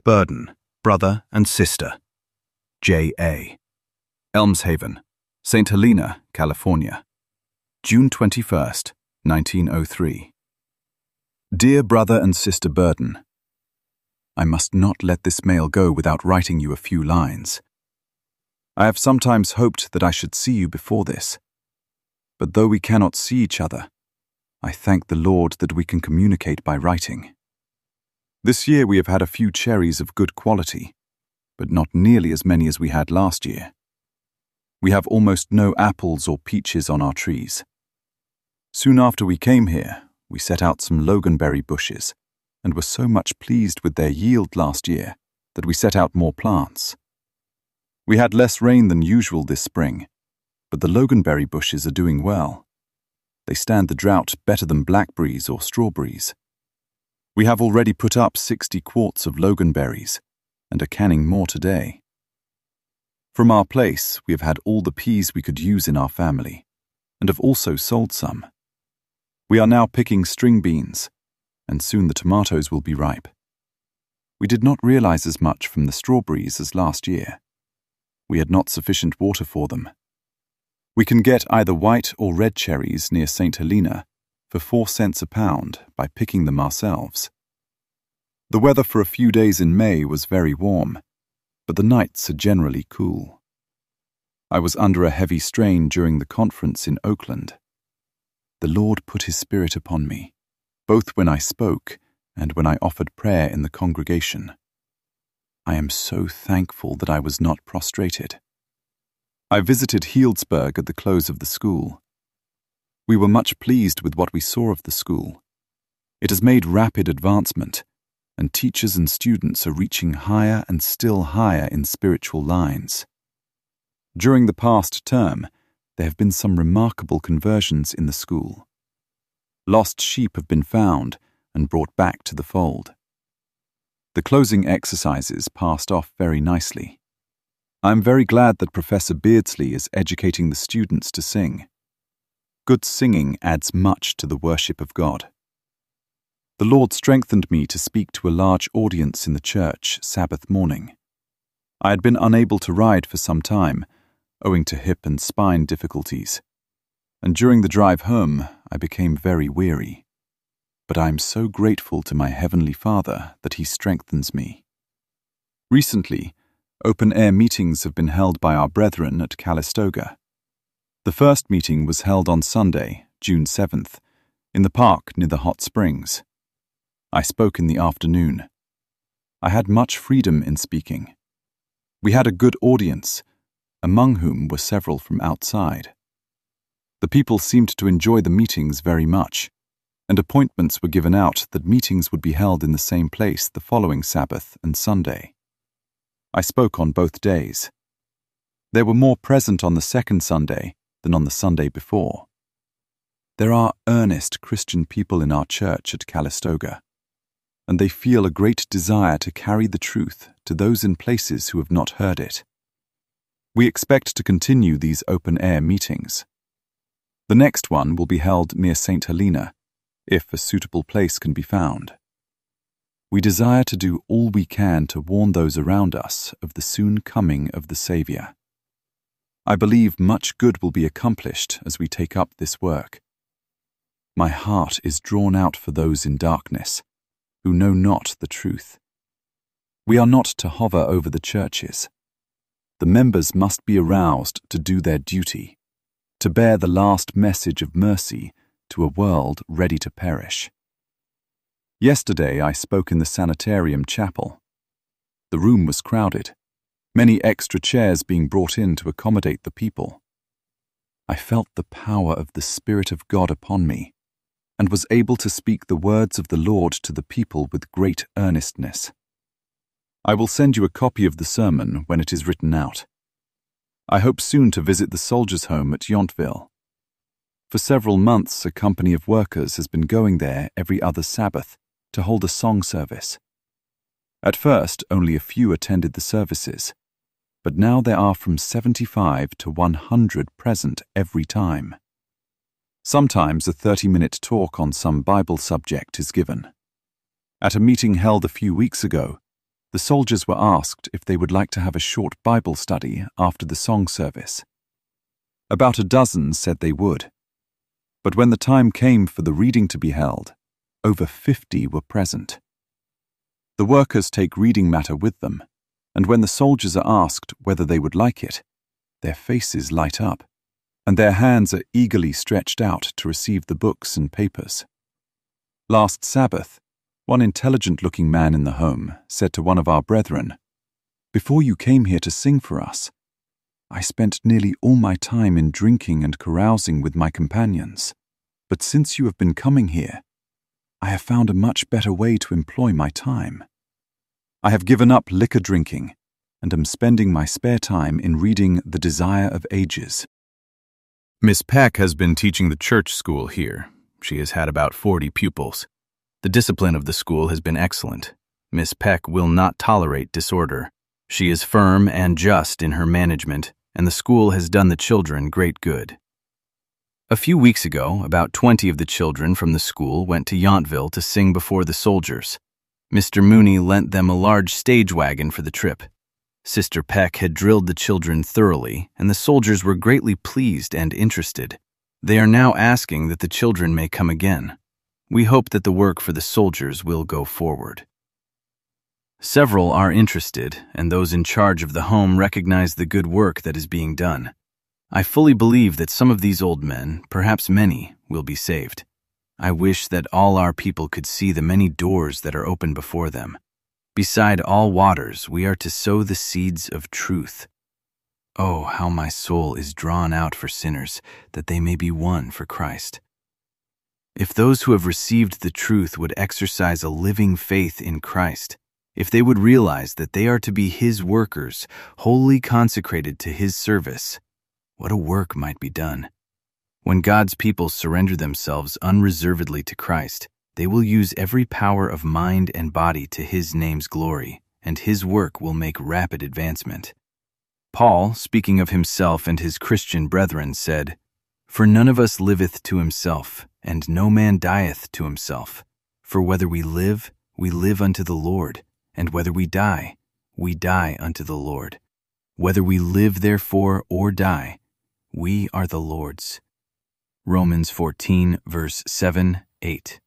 Burden, brother and sister. J.A. Elmshaven, St. Helena, California. June 21st, 1903. Dear Brother and Sister Burden, I must not let this mail go without writing you a few lines. I have sometimes hoped that I should see you before this, but though we cannot see each other, I thank the Lord that we can communicate by writing. This year we have had a few cherries of good quality, but not nearly as many as we had last year. We have almost no apples or peaches on our trees. Soon after we came here, we set out some loganberry bushes, and were so much pleased with their yield last year that we set out more plants. We had less rain than usual this spring, but the loganberry bushes are doing well. They stand the drought better than blackberries or strawberries. We have already put up 60 quarts of loganberries, and are canning more today. From our place, we have had all the peas we could use in our family, and have also sold some. We are now picking string beans, and soon the tomatoes will be ripe. We did not realize as much from the strawberries as last year. We had not sufficient water for them. We can get either white or red cherries near St. Helena for 4 cents a pound by picking them ourselves. The weather for a few days in May was very warm, but the nights are generally cool. I was under a heavy strain during the conference in Oakland. The Lord put His Spirit upon me, both when I spoke and when I offered prayer in the congregation. I am so thankful that I was not prostrated. I visited Healdsburg at the close of the school. We were much pleased with what we saw of the school. It has made rapid advancement, and teachers and students are reaching higher and still higher in spiritual lines. During the past term, there have been some remarkable conversions in the school. Lost sheep have been found and brought back to the fold. The closing exercises passed off very nicely. I am very glad that Professor Beardsley is educating the students to sing. Good singing adds much to the worship of God. The Lord strengthened me to speak to a large audience in the church Sabbath morning. I had been unable to ride for some time, owing to hip and spine difficulties, and during the drive home I became very weary. But I am so grateful to my Heavenly Father that He strengthens me. Recently, open-air meetings have been held by our brethren at Calistoga. The first meeting was held on Sunday, June 7th, in the park near the hot springs. I spoke in the afternoon. I had much freedom in speaking. We had a good audience, among whom were several from outside. The people seemed to enjoy the meetings very much, and appointments were given out that meetings would be held in the same place the following Sabbath and Sunday. I spoke on both days. There were more present on the second Sunday than on the Sunday before. There are earnest Christian people in our church at Calistoga, and they feel a great desire to carry the truth to those in places who have not heard it. We expect to continue these open-air meetings. The next one will be held near St. Helena, if a suitable place can be found. We desire to do all we can to warn those around us of the soon coming of the Saviour. I believe much good will be accomplished as we take up this work. My heart is drawn out for those in darkness, who know not the truth. We are not to hover over the churches. The members must be aroused to do their duty, to bear the last message of mercy to a world ready to perish. Yesterday I spoke in the sanitarium chapel. The room was crowded, many extra chairs being brought in to accommodate the people. I felt the power of the Spirit of God upon me, and was able to speak the words of the Lord to the people with great earnestness. I will send you a copy of the sermon when it is written out. I hope soon to visit the soldiers' home at Yountville. For several months a company of workers has been going there every other Sabbath to hold a song service. At first only a few attended the services, but now there are from 75 to 100 present every time. Sometimes a 30-minute talk on some Bible subject is given. At a meeting held a few weeks ago, The soldiers were asked if they would like to have a short Bible study after the song service. About a dozen said they would. But when the time came for the reading to be held, over 50 were present. The workers take reading matter with them, and when the soldiers are asked whether they would like it, their faces light up, and their hands are eagerly stretched out to receive the books and papers. Last Sabbath, one intelligent-looking man in the home said to one of our brethren, "Before you came here to sing for us, I spent nearly all my time in drinking and carousing with my companions, but since you have been coming here, I have found a much better way to employ my time. I have given up liquor drinking and am spending my spare time in reading The Desire of Ages." Miss Peck has been teaching the church school here. She has had about 40 pupils. The discipline of the school has been excellent. Miss Peck will not tolerate disorder. She is firm and just in her management, and the school has done the children great good. A few weeks ago, about 20 of the children from the school went to Yountville to sing before the soldiers. Mr. Mooney lent them a large stage wagon for the trip. Sister Peck had drilled the children thoroughly, and the soldiers were greatly pleased and interested. They are now asking that the children may come again. We hope that the work for the soldiers will go forward. Several are interested, and those in charge of the home recognize the good work that is being done. I fully believe that some of these old men, perhaps many, will be saved. I wish that all our people could see the many doors that are open before them. Beside all waters, we are to sow the seeds of truth. Oh, how my soul is drawn out for sinners, that they may be won for Christ. If those who have received the truth would exercise a living faith in Christ, if they would realize that they are to be His workers, wholly consecrated to His service, what a work might be done. When God's people surrender themselves unreservedly to Christ, they will use every power of mind and body to His name's glory, and His work will make rapid advancement. Paul, speaking of himself and his Christian brethren, said, "For none of us liveth to himself, and no man dieth to himself. For whether we live unto the Lord, and whether we die unto the Lord. Whether we live therefore or die, we are the Lord's." Romans 14, verse 7, 8.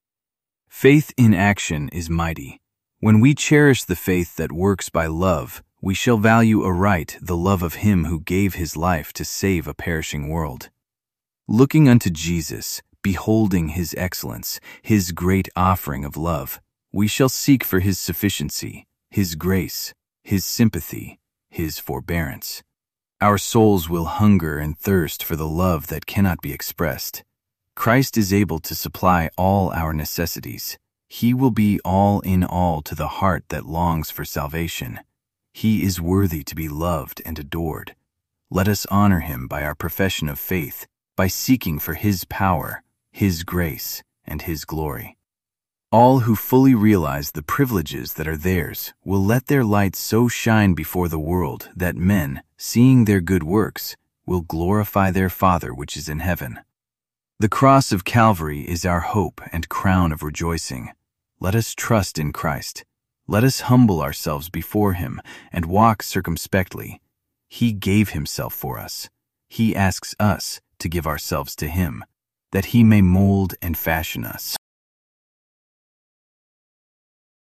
Faith in action is mighty. When we cherish the faith that works by love, we shall value aright the love of Him who gave His life to save a perishing world. Looking unto Jesus, beholding His excellence, His great offering of love, we shall seek for His sufficiency, His grace, His sympathy, His forbearance. Our souls will hunger and thirst for the love that cannot be expressed. Christ is able to supply all our necessities. He will be all in all to the heart that longs for salvation. He is worthy to be loved and adored. Let us honor Him by our profession of faith, by seeking for His power, His grace, and His glory. All who fully realize the privileges that are theirs will let their light so shine before the world that men, seeing their good works, will glorify their Father which is in heaven. The cross of Calvary is our hope and crown of rejoicing. Let us trust in Christ. Let us humble ourselves before Him and walk circumspectly. He gave Himself for us. He asks us to give ourselves to Him, that He may mold and fashion us.